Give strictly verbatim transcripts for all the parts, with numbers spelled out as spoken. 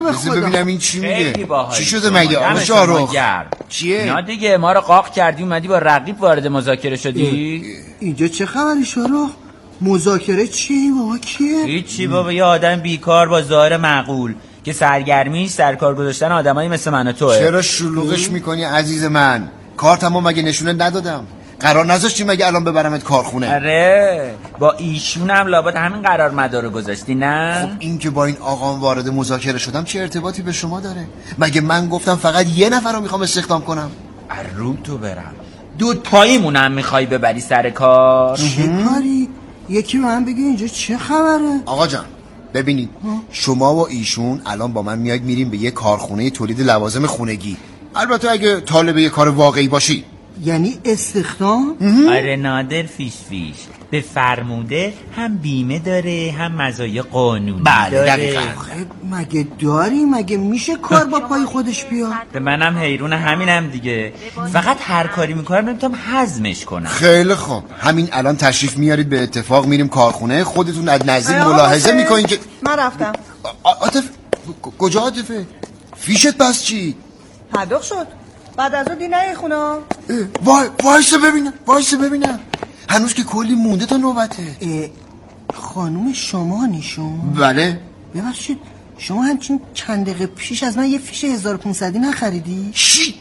بذار ببینم این چی میگه. چی شده مگه آقا شاروخ؟ چیه؟ نه دیگه ما رو قاق کردی اومدی با رقیب وارد مذاکره شدی؟ اینجا چه خبری شاروخ؟ مذاکره چی بابا کیه؟ هیچی بابا، یه آدم بیکار با ظاهر معقول که سرگرمیش سرکار گذاشتن آدمایی مثل من و توئه. چرا شلوغش میکنی عزیز من؟ کارتمو مگه نشونه ندادم؟ قرار نذاشتی مگه الان ببرمت کارخونه؟ آره با ایشون هم لابد همین قرار مدارو گذاشتی نه؟ خب این که با این آقام وارد مذاکره شدم چه ارتباطی به شما داره؟ مگه من گفتم فقط یه نفر رو میخوام استخدام کنم؟ رو تو برم دو تاییمونم میخوای ببری سر کار؟ چه کاری؟ یکی به من بگه اینجا چه خبره؟ آقا جان ببینید شما و ایشون الان با من میاید میریم به یه کارخونه تولید لوازم خونگی، البته اگه طالب یه کار واقعی باشی. یعنی استخدام؟ آره نادر فیش فیش به فرموده هم بیمه داره هم مزایای قانونی بله داره. دقیقاً. مگه داری؟ مگه میشه کار با پای خودش بیاد؟ به منم حیرون همینم دیگه، فقط هر کاری میکنم نمیتونم هضمش کنم. خیلی خوب همین الان تشریف میارید به اتفاق میریم کارخونه، خودتون از نزدیک ملاحظه میکنین که من رفتم. عاطف کجا عاطفه؟ فیشت پس چی؟ پرداخت شد بعد از اون دی نه خونه. وای وایسا ببینم وایسا ببینم هنوز که کلی مونده تا نوبته. خانوم شما نیشون؟ بله. ببخشید شما همچین چند دقیقه پیش از من یه فیش هزار و پونصدی نخریدی؟ چی؟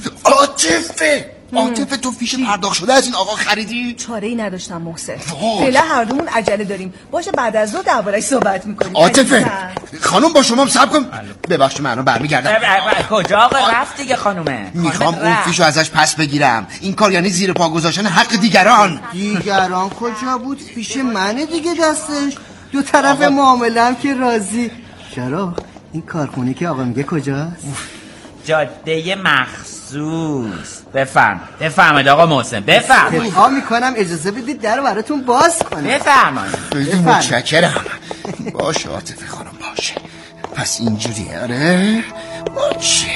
عاطفه عاطفه تو فیش پرداخت شده از این آقا خریدی؟ چاره ای نداشتم محسن، فعلا هر دومون عجله داریم. باشه بعد از ظهر درباره‌اش صحبت می‌کنیم. عاطفه خانم با شما صبر کن. ببخشید من الان برمیگردم. کجا آقا رفت دیگه خانومه؟ میخوام اون فیشو ازش پس بگیرم. این کار یعنی زیر پا گذاشتن حق دیگران. دیگران کجا بود؟ فیش منه دیگه دستش. دو طرف معامله هم که راضی. چرا این کارخونه که آقا میگه کجاست؟ جاده مخصوص. بفهم بفهمید آقا محسن بفرمایید. ها میکنم اجازه بدید در براتون باز کنم. بفرمایید. خیلی متشکرم. باشه عاطفه خانم باشه. پس اینجوریه آره؟ باشه.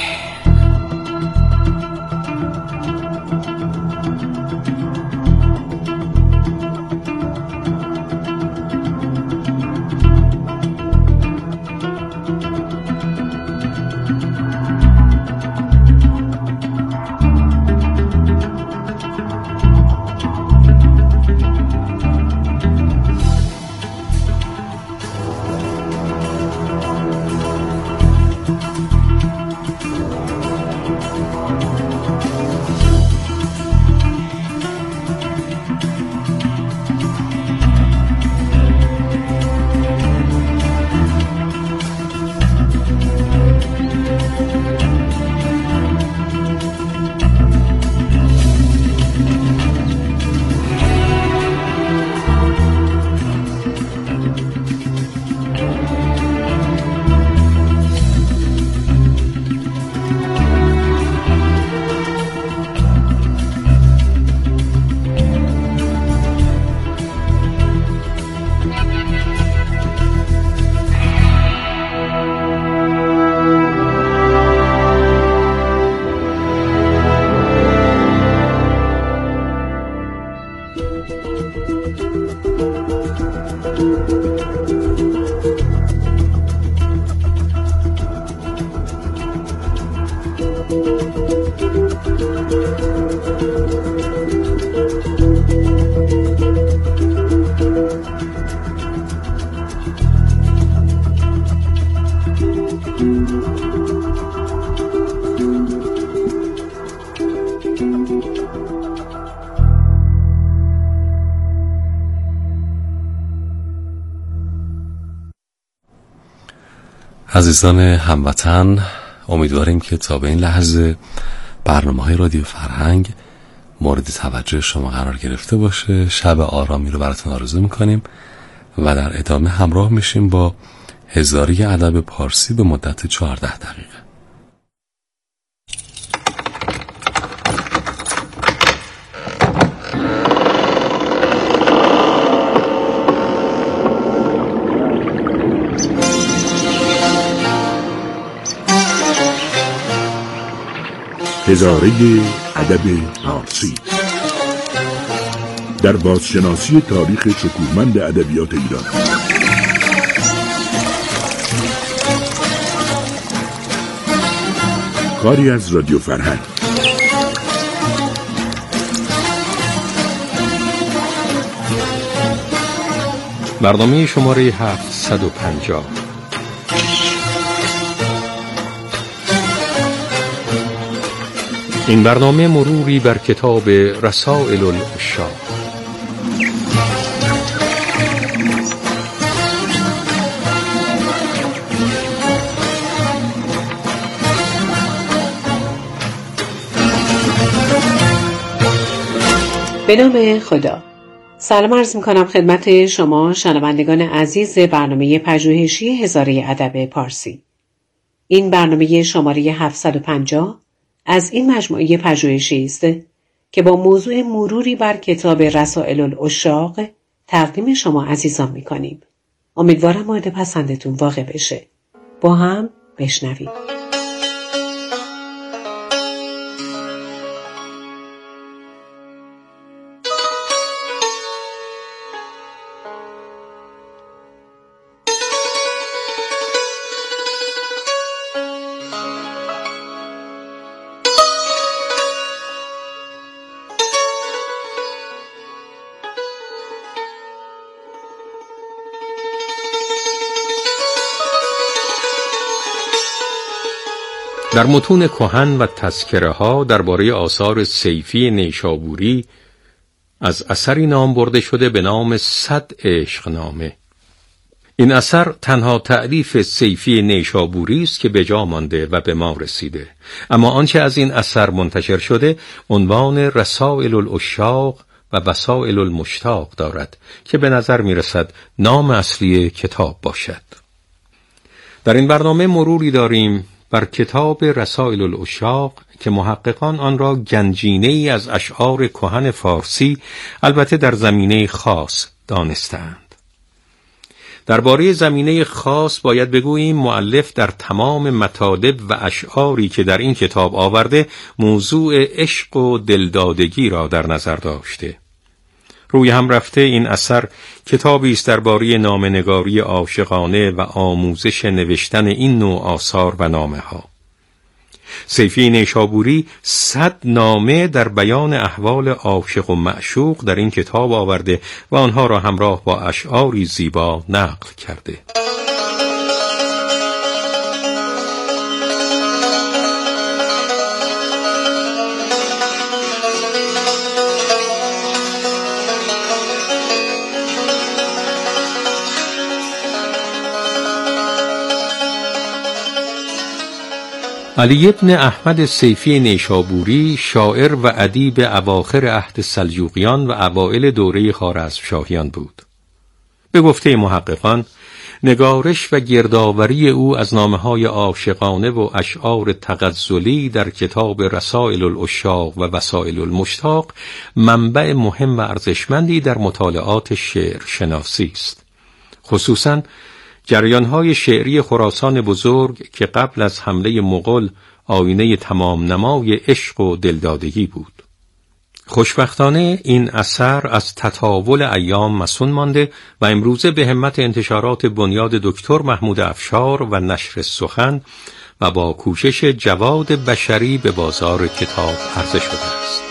عزیزان هموطن، امیدواریم که تا به این لحظه برنامه‌های رادیو فرهنگ مورد توجه شما قرار گرفته باشه. شب آرامی رو براتون آرزو میکنیم و در ادامه همراه میشیم با هزاری ادب پارسی به مدت چهارده دقیقه. هزاره ادب پارسی در بازشناسی تاریخ شکوهمند ادبیات ایران. کاری از رادیو فرهنگ. برنامه شماره هفتصد و پنجاه. این برنامه مروری بر کتاب رسائل العشاق. به نام خدا. سلام عرض می‌کنم خدمت شما شنوندگان عزیز برنامه پژوهشی هزاره ادب پارسی. این برنامه شماره هفتصد و پنجاه از این مجموعه پژوهشی است که با موضوع مروری بر کتاب رسائل العشاق تقدیم شما عزیزان می‌کنیم. امیدوارم مورد پسندتون واقع بشه. با هم بشنویم. در متون کهن و تذکره ها درباره آثار سیفی نیشابوری از اثری نام برده شده به نام صد عشقنامه. این اثر تنها تألیف سیفی نیشابوری است که به جا مانده و به ما رسیده، اما آنچه از این اثر منتشر شده عنوان رسائل العشاق و وسائل المشتاق دارد که به نظر می رسد نام اصلی کتاب باشد. در این برنامه مروری داریم بر کتاب رسائل العشاق که محققان آن را گنجینه‌ای از اشعار کهن فارسی، البته در زمینه خاص، دانستند. درباره زمینه خاص باید بگوییم مؤلف در تمام مطالب و اشعاری که در این کتاب آورده موضوع عشق و دلدادگی را در نظر داشته. روی هم رفته این اثر کتابی است درباره نامه‌نگاری عاشقانه و آموزش نوشتن این نوع آثار و نامه‌ها. سیفی نیشابوری صد نامه در بیان احوال عاشق و معشوق در این کتاب آورده و آنها را همراه با اشعاری زیبا نقل کرده. علی ابن احمد سیفی نیشابوری شاعر و ادیب اواخر عهد سلجوقیان و اوائل دوره خوارزمشاهیان بود. به گفته محققان نگارش و گردآوری او از نامه‌های عاشقانه و اشعار تغزلی در کتاب رسائل العشاق و وسائل المشتاق منبع مهم و ارزشمندی در مطالعات شعر شناسی است. خصوصاً جریان‌های شعری خراسان بزرگ که قبل از حمله مغول آینه تمام نمای عشق و دلدادگی بود. خوشبختانه این اثر از تطاول ایام مسون مانده و امروزه به همت انتشارات بنیاد دکتر محمود افشار و نشر سخن و با کوشش جواد بشری به بازار کتاب عرضه شده است.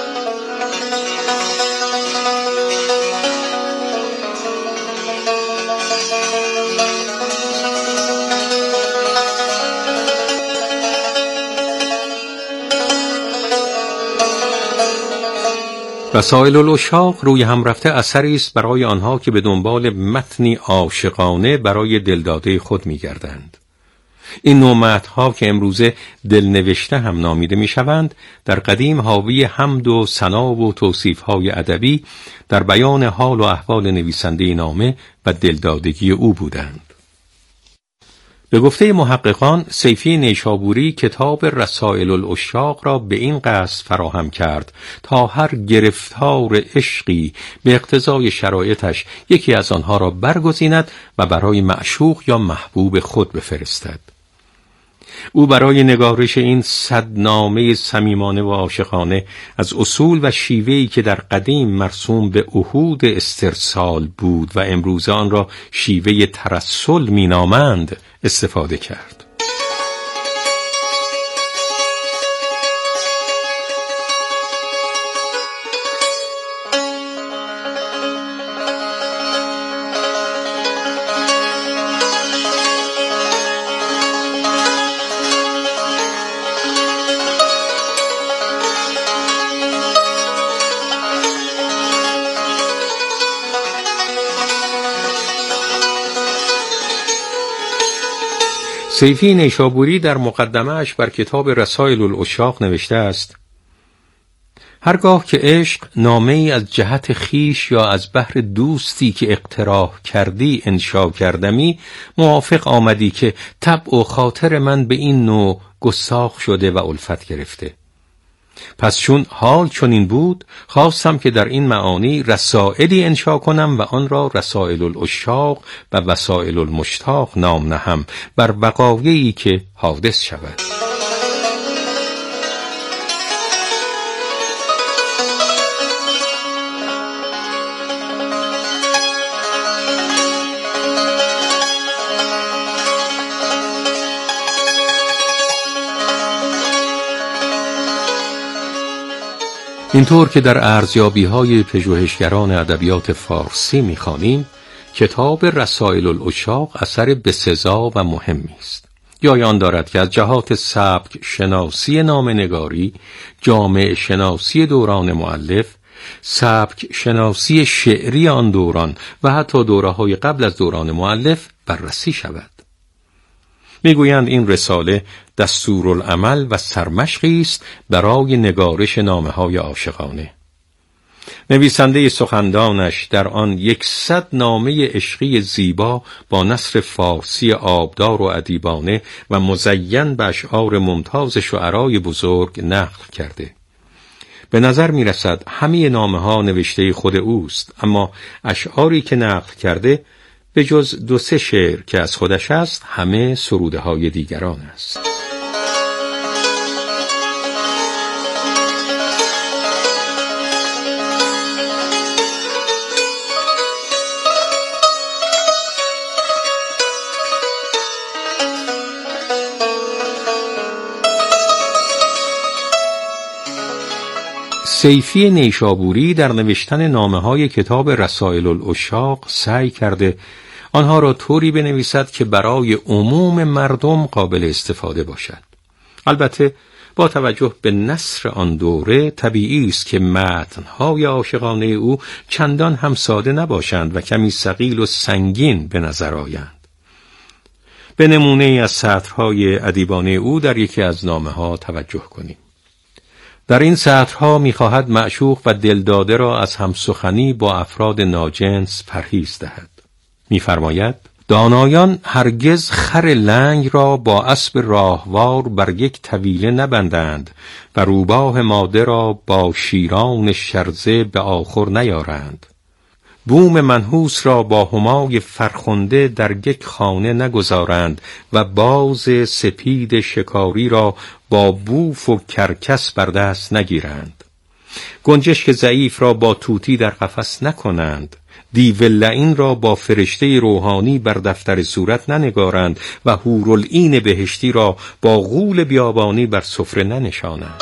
رسائل العشاق روی هم رفته اثری است برای آنها که به دنبال متنی عاشقانه برای دلداده خود می‌گردند. این نوع متن‌ها که امروزه دلنوشته هم نامیده می‌شوند، در قدیم حاوی حمد و ثنا و توصیف‌های ادبی در بیان حال و احوال نویسنده نامه و دلدادگی او بودند. به گفته محققان سیفی نیشابوری کتاب رسائل العشاق را به این قصد فراهم کرد تا هر گرفتار عشقی به اقتضای شرایطش یکی از آنها را برگزیند و برای معشوق یا محبوب خود بفرستد. او برای نگارش این صد نامه صمیمانه و عاشقانه از اصول و شیوهی که در قدیم مرسوم به عهود استرسال بود و امروز آن را شیوه ترسل مینامند استفاده کرد. سیفی نیشابوری در مقدمه‌اش بر کتاب رسائل العشاق نوشته است: هرگاه که عشق نامه ای از جهت خیش یا از بحر دوستی که اقتراح کردی انشا کردمی، موافق آمدی که طبع و خاطر من به این نوع گستاخ شده و الفت گرفته. پس چون حال چنین بود، خواستم که در این معانی رسائلی انشا کنم و آن را رسائل العشاق و وسائل المشتاق نام نهم، بر وقایعی که حادث شود. اینطور که در ارزیابی‌های پژوهشگران ادبیات فارسی می‌خوانیم، کتاب رسائل العشاق اثر بسزا و مهمی است. جای آن دارد که از جهات سبک شناسی نامه‌نگاری، جامعه شناسی دوران مؤلف، سبک شناسی شعری آن دوران و حتی دوره‌های قبل از دوران مؤلف بررسی شود. میگویند این رساله دستورالعمل و سرمشقی است برای نگارش نامه‌های عاشقانه. نویسنده سخندانش در آن یکصد نامه عشقی زیبا با نثر فارسی آبدار و ادیبانه و مزین به اشعار ممتاز شعرای بزرگ نقل کرده. به نظر می رسد همه نامه‌ها نوشته خود اوست، اما اشعاری که نقل کرده به جز دو سه شعر که از خودش است، همه سروده های دیگران است. سیفی نیشابوری در نوشتن نامه‌های کتاب رسائل العشاق سعی کرده آنها را طوری بنویسد که برای عموم مردم قابل استفاده باشد. البته با توجه به نثر آن دوره طبیعی است که متن‌های عاشقانه او چندان هم ساده نباشند و کمی ثقیل و سنگین به نظر آیند. به نمونه از سطرهای ادیبانه او در یکی از نامه‌ها توجه کنیم. در این سطرها می‌خواهد معشوق و دلداده را از همسخنی با افراد ناجنس پرهیز دهد. می‌فرماید: دانایان هرگز خر لنگ را با اسب راهوار بر یک طویله نبندند و روباه ماده را با شیران شرزه به آخر نیارند. بوم منحوس را با همای فرخنده در یک خانه نگذارند و باز سپید شکاری را با بوف و کرکس بر دست نگیرند. گنجشک ضعیف را با طوطی در قفس نکنند. دیو لعین را با فرشته روحانی بر دفتر صورت ننگارند و حورالعین بهشتی را با غول بیابانی بر سفره ننشانند.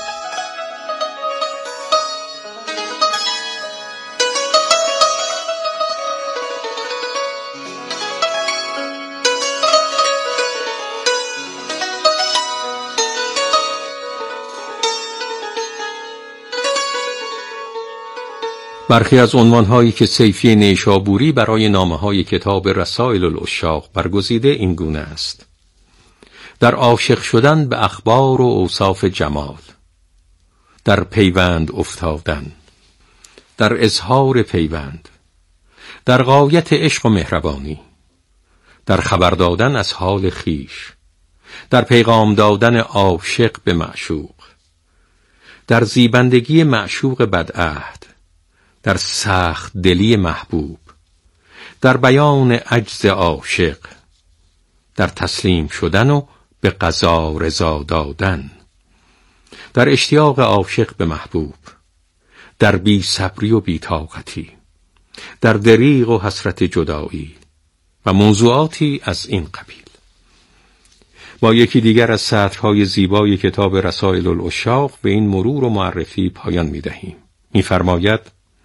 برخی از عنوان‌هایی که سیفی نیشابوری برای نامه‌های کتاب رسائل العشاق برگزیده این گونه است: در عاشق شدن به اخبار و اوصاف جمال، در پیوند افتادن، در اظهار پیوند، در غایت عشق و مهربانی، در خبر دادن از حال خیش، در پیغام دادن عاشق به معشوق، در زیبندگی معشوق بدعهد، در سخت دلی محبوب، در بیان عجز عاشق، در تسلیم شدن و به قضا رضا دادن، در اشتیاق عاشق به محبوب، در بی صبری و بی طاقتی، در دریغ و حسرت جدایی و موضوعاتی از این قبیل. با یکی دیگر از سطرهای زیبای کتاب رسائل العشاق به این مرور و معرفی پایان می دهیم. می فرماید: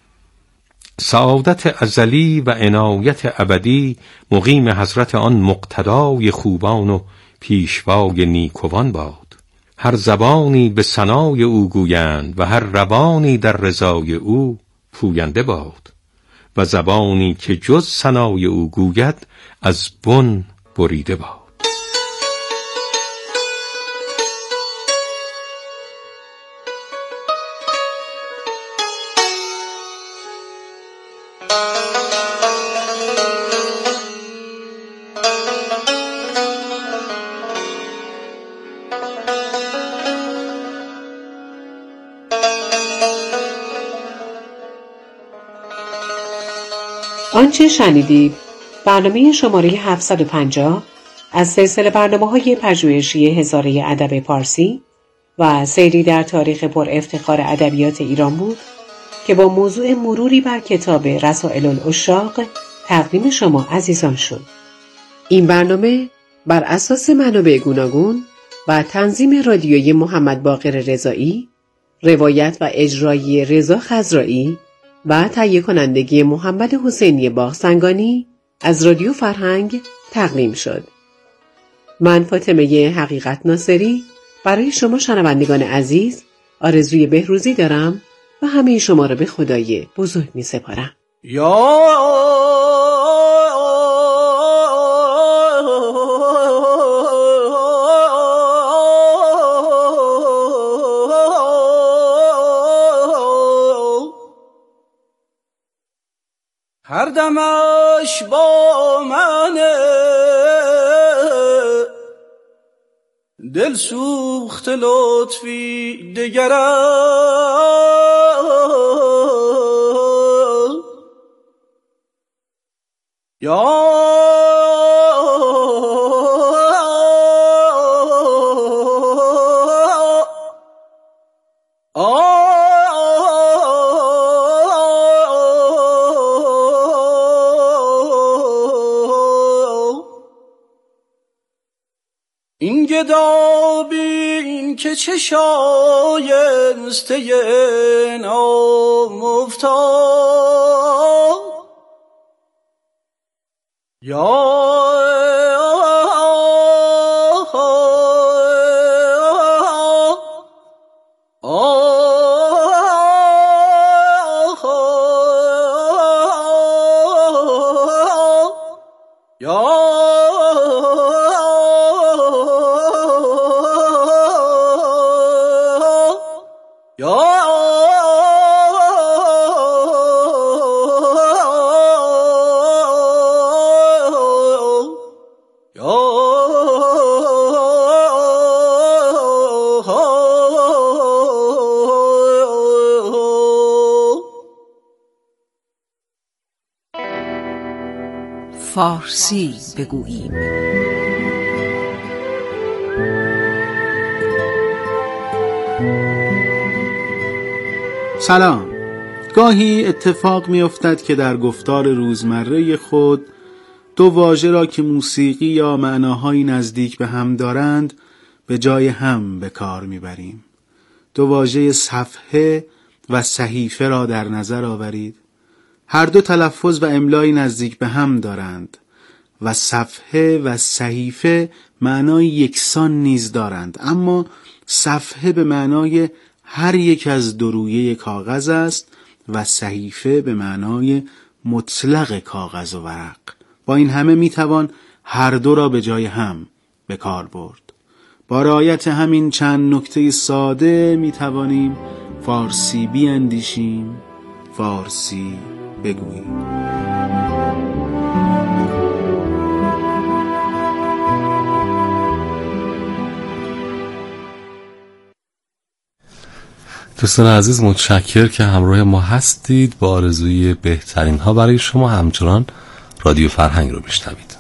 سعادت ازلی و عنایت ابدی مقیم حضرت آن مقتدای خوبان و پیشوای نیکوان باد. هر زبانی به ثنای او گویند و هر روانی در رضای او پوینده باد و زبانی که جز ثنای او گوید از بن بریده باد. آنچه شنیدید برنامه شماره هفتصد و پنجاه از سلسله برنامه‌های پژوهشی هزاره ادب پارسی و سیری در تاریخ پر افتخار ادبیات ایران بود که با موضوع مروری بر کتاب رسائل العشاق تقدیم شما عزیزان شد. این برنامه بر اساس منابع گوناگون و تنظیم رادیویی محمد باقر رضایی، روایت و اجرایی رضا خضرایی و تهیه کنندگی محمد حسینی باغسنگانی از رادیو فرهنگ تقدیم شد. من فاطمه حقیقت ناصری برای شما شنوندگان عزیز آرزوی بهروزی دارم و همه شما را به خدای بزرگ می سپارم. یا هر دمش با منه دل سوخت لطفی دگرم یا این گدا بین که چه شایسته نام افتاد یا فارسی بگوییم. سلام. گاهی اتفاق می افتد که در گفتار روزمره خود دو واژه را که موسیقی یا معناهای نزدیک به هم دارند به جای هم به کار می بریم. دو واژه صفحه و صحیفه را در نظر آورید. هر دو تلفظ و املای نزدیک به هم دارند و صفحه و صحیفه معنای یکسان نیز دارند، اما صفحه به معنای هر یک از دو رویه کاغذ است و صحیفه به معنای مطلق کاغذ و ورق. با این همه میتوان هر دو را به جای هم به کار برد. با رعایت همین چند نکته ساده میتوانیم فارسی بیاندیشیم، فارسی بگوییم. دوستان عزیز، متشکر که همراه ما هستید. با آرزوی بهترین ها برای شما همچنان رادیو فرهنگ رو میشنوید.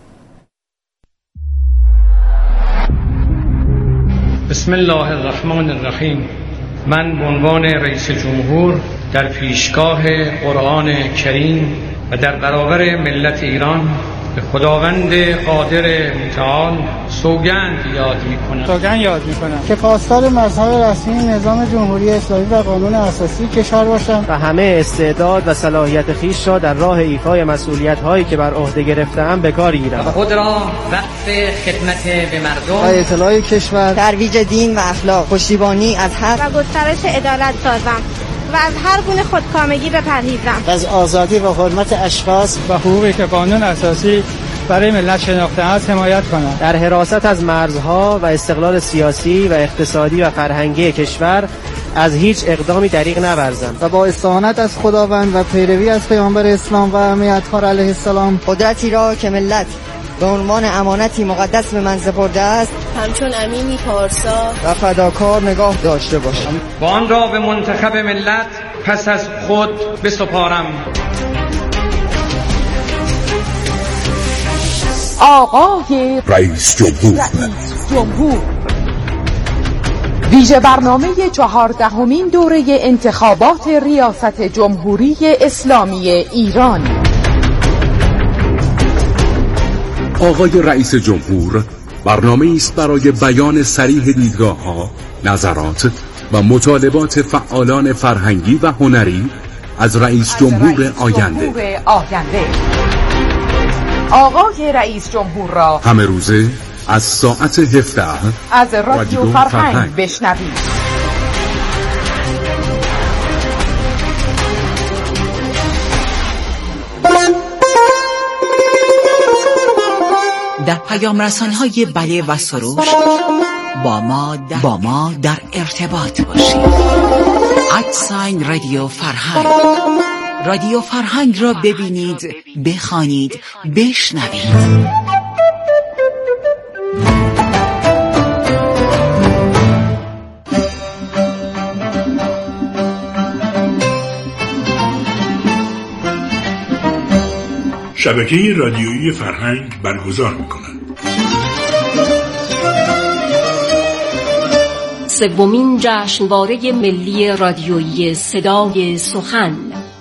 بسم الله الرحمن الرحیم. من به عنوان رئیس جمهور در پیشگاه قرآن کریم و در برابر ملت ایران به خداوند قادر متعال سوگند یاد میکنم سوگند یاد میکنم که پاسدار مذهب رسمی نظام جمهوری اسلامی و قانون اساسی کشور باشم و همه استعداد و صلاحیت خویش را در راه ایفای مسئولیت هایی که بر عهده گرفته‌ام به کار گیرم و خود را وقف خدمت به مردم و اطلاع کشور، ترویج دین و اخلاق، پشتیبانی از حق و گسترش عدالت سازم و از هر گونه خودکامگی بپرهیزم. از آزادی و حرمت اشخاص و حقوقی که قانون اساسی برای ملت شناخته است حمایت کنم. در حراست از مرزها و استقلال سیاسی و اقتصادی و فرهنگی کشور از هیچ اقدامی دریغ نورزم و با استعانت از خداوند و پیروی از پیامبر اسلام و امیرکار علیه السلام قدرتی را که ملت به عنوان امانتی مقدس به من سپرده است همچون امینی پارسا و فداکار نگاه داشته باشم و آن را به منتخب ملت پس از خود بسپارم. آقای رئیس جمهور رئیس جمهور ویژه برنامه چهاردهمین دوره انتخابات ریاست جمهوری اسلامی ایران. آقای رئیس جمهور برنامه است برای بیان صریح دیدگاه‌ها، نظرات و مطالبات فعالان فرهنگی و هنری از رئیس جمهور آینده. آینده آقای رئیس جمهور را همه روزه از ساعت هفده از رادیو فرهنگ بشنوید. در پیام رسان‌های بله و سروش با ما در, با ما در ارتباط باشید. ادساین رادیو فرهنگ. رادیو فرهنگ را ببینید، بخوانید، بشنوید. شبکه رادیویی فرهنگ برگزار می‌کند. سومین جشنواره ملی رادیویی صدای سخن.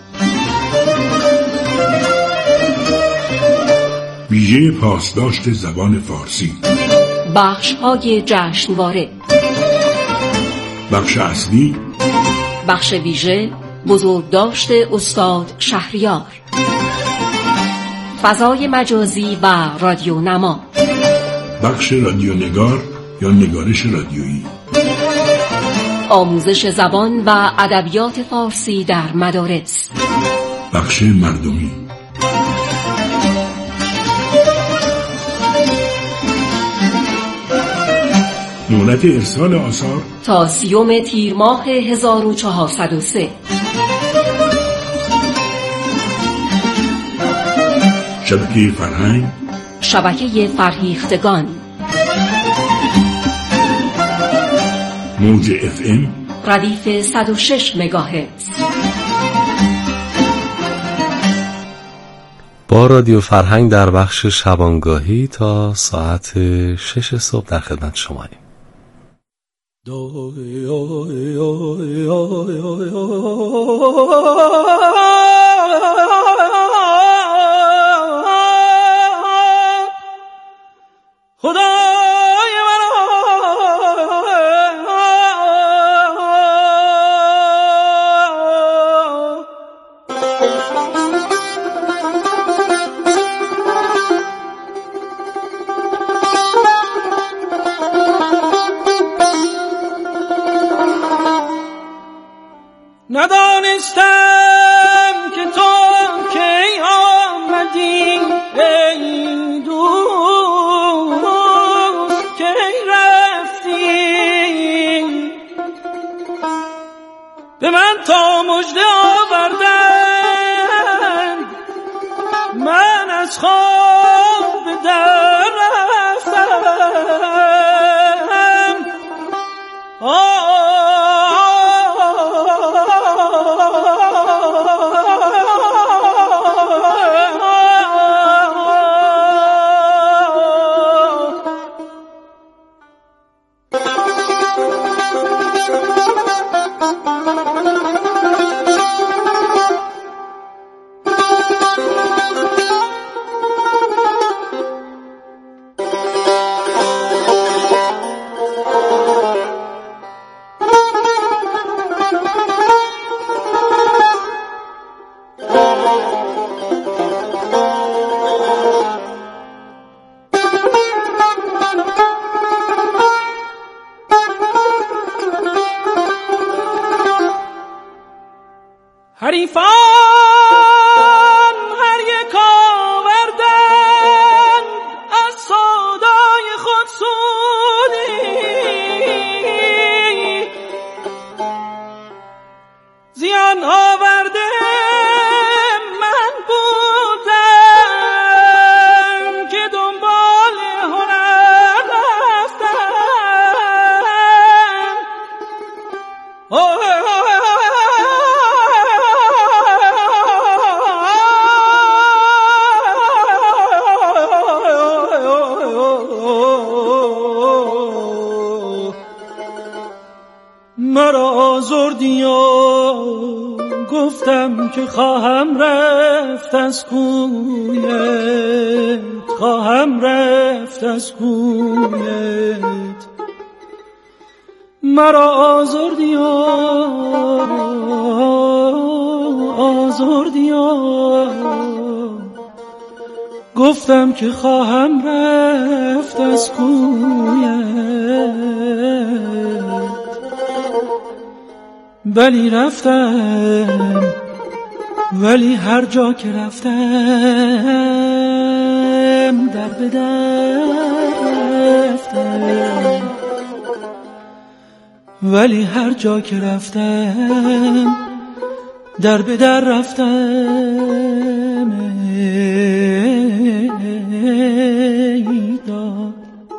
ویژه پاسداشت زبان فارسی. بخش‌های جشنواره: بخش اصلی، بخش ویژه بزرگداشت استاد شهریار، فضای مجازی و رادیو نما، بخش رادیو نگار یا نگارش رادیویی، آموزش زبان و ادبیات فارسی در مدارس، بخش مردمی. مهلت ارسال آثار تا سیوم تیر ماه هزار و چهارصد و سه. شبکه فرهنگ، شبکه فرهیختگان، موج اف ام ردیف صد و شش مگاهرتز. با رادیو فرهنگ در بخش شبانگاهی تا ساعت شش صبح در خدمت شماییم. خدای من ندانستم که تو کی آمدی ای دوست، کی رفتی به من تا مژده آوردن. من از خواب در رفتم. آه مرا آزردی و گفتم که خواهم رفت از کویت، خواهم رفت از کویت. مرا آزردی و آزردی و گفتم که خواهم رفت از کویت. بلی رفتم، ولی هر جا که رفتم در به در رفتم، ولی هر جا که رفتم در به در رفتم. ای دار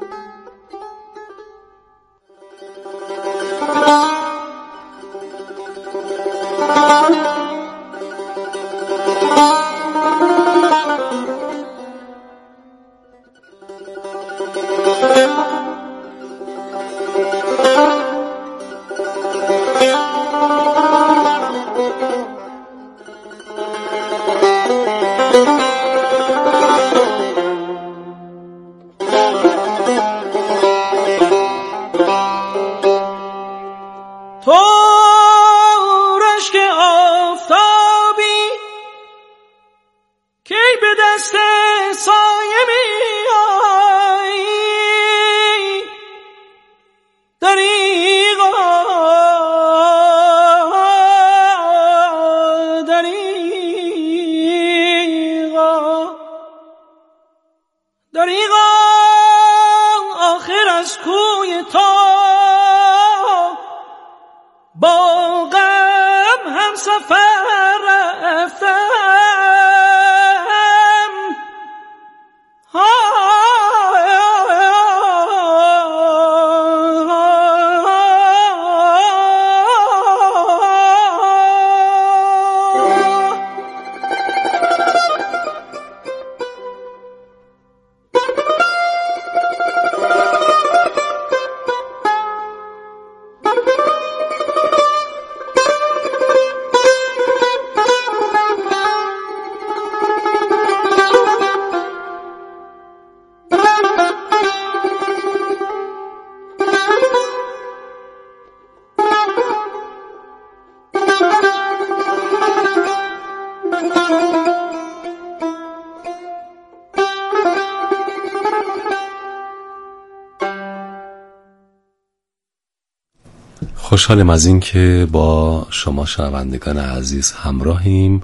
خوشحالم از این که با شما شنوندگان عزیز همراهیم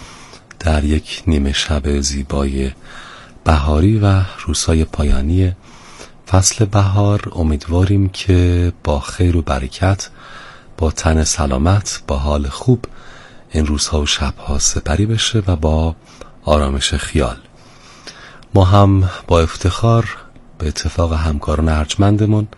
در یک نیمه شب زیبای بهاری و روزهای پایانی فصل بهار. امیدواریم که با خیر و برکت، با تن سلامت، با حال خوب این روزها و شبها سپری بشه و با آرامش خیال. ما هم با افتخار به اتفاق همکاران ارجمندمون